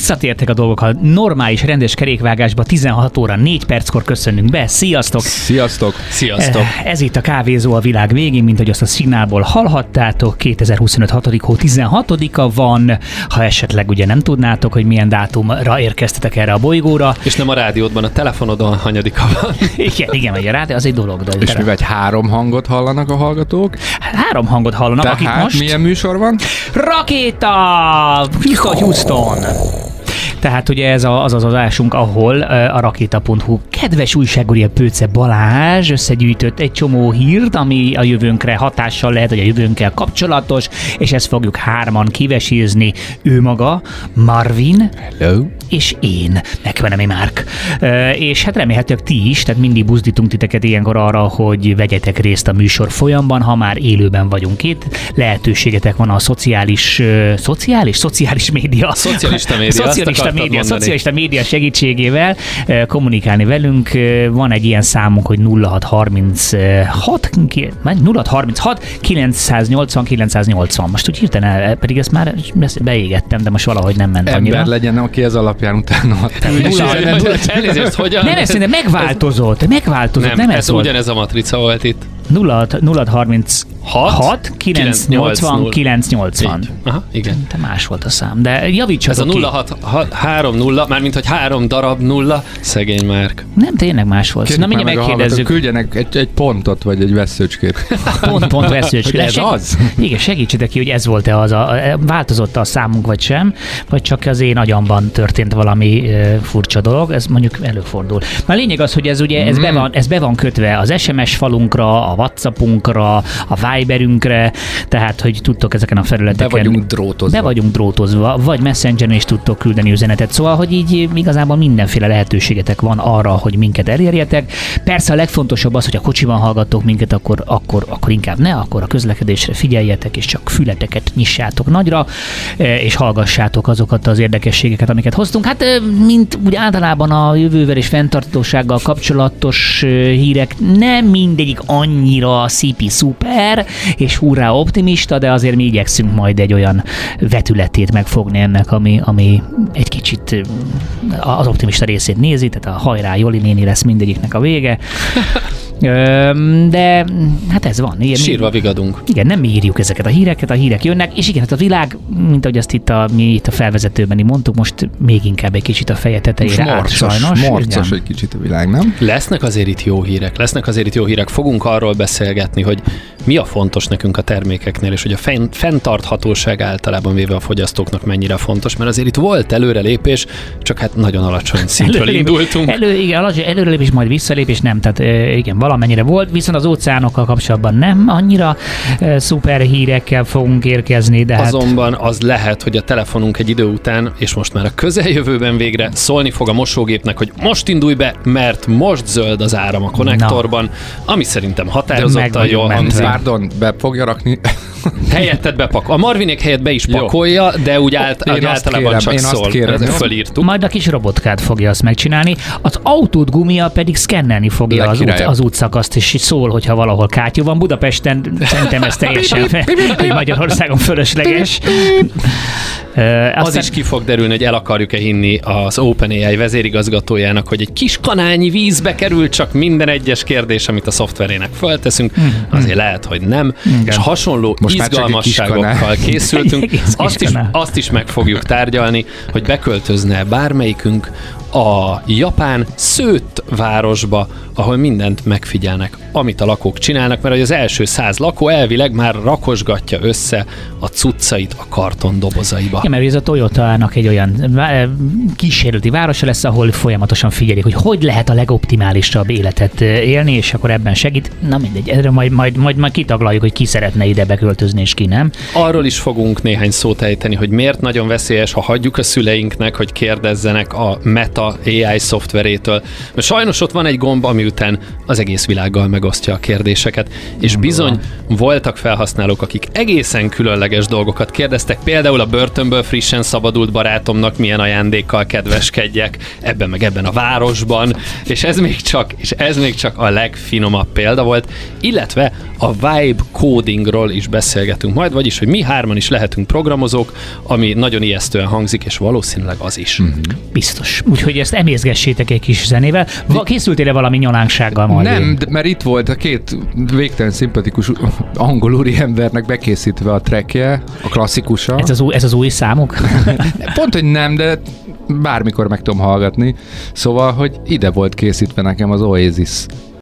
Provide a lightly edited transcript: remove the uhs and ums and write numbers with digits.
visszatértek a dolgok a normális, rendes kerékvágásba 16 óra 4 perckor köszönünk be. Sziasztok! Sziasztok! Sziasztok! Ez itt a Kávézó a világ végén, mint hogy azt a szignálból hallhattátok. 2025. 6. hó 16-a van. Ha esetleg ugye nem tudnátok, hogy milyen dátumra érkeztetek erre a bolygóra. És nem a rádiódban, a telefonodon hanyadika van. Igen, vagy a rádió, az egy dolog. De és mivel 3 hangot hallanak a hallgatók? 3 hangot hallanak, tehát akik most... milyen műsor van? Rakéta! Houston! Tehát ugye ez az adásunk, ahol a rakéta.hu kedves újságúrja Pőce Balázs összegyűjtött egy csomó hírt, ami a jövőnkre hatással lehet, vagy a jövőnkkel kapcsolatos, és ezt fogjuk 3-an kivesézni. Ő maga, Marvin, hello, és én, McMenemy Márk. És hát remélhetőleg ti is, tehát mindig buzdítunk titeket ilyenkor arra, hogy vegyetek részt a műsor folyamban, ha már élőben vagyunk itt. Lehetőségetek van a szociális média. Szocialista média segítségével kommunikálni velünk. Van egy ilyen számunk, hogy 0636 980 980. Most úgy hirtelen, pedig ezt már beégettem, de most valahogy nem ment annyira. Ember legyen, aki ez alapján utána adtam. Elnézést, hogyan? Nem, ezt megváltozott. Nem ez ugyanez a matrica volt itt. 0636 980 980. Aha, igen. Te más volt a szám, de javítsatok ki. Ez a 0630, mármint hogy 3 darab 0, szegény Márk. Nem, tényleg más volt. Na mindjárt megkérdezzük. Küldjenek egy pontot, vagy egy veszőcskét. Pont veszőcskét. Ez az? Igen, segítsetek ki, hogy ez volt-e változott a számunk, vagy sem, vagy csak az én agyamban történt valami furcsa dolog, ez mondjuk előfordul. Na a lényeg az, hogy ez ugye ez be van kötve az SMS falunkra, a WhatsAppunkra, a Viberünkre, tehát hogy tudtok ezeken a felületeken... Be vagyunk drótozva, vagy Messengeren is tudtok küldeni üzenetet, szóval, hogy így igazából mindenféle lehetőségetek van arra, hogy minket elérjetek. Persze a legfontosabb az, hogy a kocsiban hallgattok minket, akkor inkább ne, akkor a közlekedésre figyeljetek, és csak fületeket nyissátok nagyra, és hallgassátok azokat az érdekességeket, amiket hoztunk. Hát, mint úgy általában a jövővel és fenntartósággal kapcsolatos hírek, nem mindegyik annyira szipi szuper, és hurrá optimista, de azért mi igyekszünk majd egy olyan vetületét megfogni ennek, ami egy kicsit az optimista részét nézi, tehát a hajrá Joli néni lesz mindegyiknek a vége. De hát ez van. Sírva vigadunk. Igen, nem mi írjuk ezeket a híreket, a hírek jönnek, és igen, hát a világ, mint ahogy azt mi itt a felvezetőben mondtuk, most még inkább egy kicsit a feje tetejére át, sajnos. Morcos egy kicsit a világ, nem? Lesznek azért itt jó hírek. Fogunk arról beszélgetni, hogy mi a fontos nekünk a termékeknél, és hogy a fenntarthatóság általában véve a fogyasztóknak mennyire fontos, mert azért itt volt előrelépés, csak hát nagyon alacsony szintről indultunk. Előrelépés, majd visszalépés, nem, tehát igen, valamennyire volt, viszont az óceánokkal kapcsolatban nem annyira szuper hírekkel fogunk érkezni, de azonban az lehet, hogy a telefonunk egy idő után, és most már a közeljövőben végre szólni fog a mosógépnek, hogy most indulj be, mert most zöld az áram a konnektorban, ami szerintem határozottan jól hangzik. Pardon, be fogja rakni. Helyetted bepakol. A Marvinék helyett be is pakolja, de úgy általában csak szól. Fölírtuk. Majd a kis robotkát fogja azt megcsinálni. Az autót gumia pedig szkennelni fogja az útszakaszt, és szól, hogyha valahol kátyú van. Budapesten szerintem ez teljesen Magyarországon fölösleges. Az is ki fog derülni, hogy el akarjuk-e hinni az OpenAI vezérigazgatójának, hogy egy kis kanálnyi vízbe kerül csak minden egyes kérdés, amit a szoftverének fölteszünk. Azért lehet, hogy nem. És hasonló izgalmasságokkal készültünk. Azt is meg fogjuk tárgyalni, hogy beköltözne bármelyikünk a japán Szőtt városba, ahol mindent megfigyelnek, amit a lakók csinálnak, mert az első 100 lakó elvileg már rakosgatja össze a cuccait a kartondobozaiba. Ja, mert ez a Toyotának egy olyan kísérleti városa lesz, ahol folyamatosan figyelik, hogy lehet a legoptimálisabb életet élni, és akkor ebben segít. Na mindegy, erről majd kitaglaljuk, hogy ki szeretne ide beköltözni, és ki nem. Arról is fogunk néhány szót ejteni, hogy miért nagyon veszélyes, ha hagyjuk a szüleinknek, hogy kérdezzenek a Meta Meta AI szoftverétől. Mert sajnos ott van egy gomb, ami után az egész világgal megosztja a kérdéseket, és bizony voltak felhasználók, akik egészen különleges dolgokat kérdeztek, például a börtönből frissen szabadult barátomnak milyen ajándékkal kedveskedjek ebben a városban, és ez még csak a legfinomabb példa volt, illetve a vibe codingról is beszélgetünk majd, vagyis, hogy mi hárman is lehetünk programozók, ami nagyon ijesztően hangzik, és valószínűleg az is. Biztos. Úgyhogy ezt emészgessétek egy kis zenével. Készültél-e valami nyalánksággal majd? Nem, mert itt volt a két végtelen szimpatikus angol úriembernek bekészítve a trackje, a klasszikusa. Ez az új számuk? Pont, hogy nem, de bármikor meg tudom hallgatni. Szóval, hogy ide volt készítve nekem az Oasis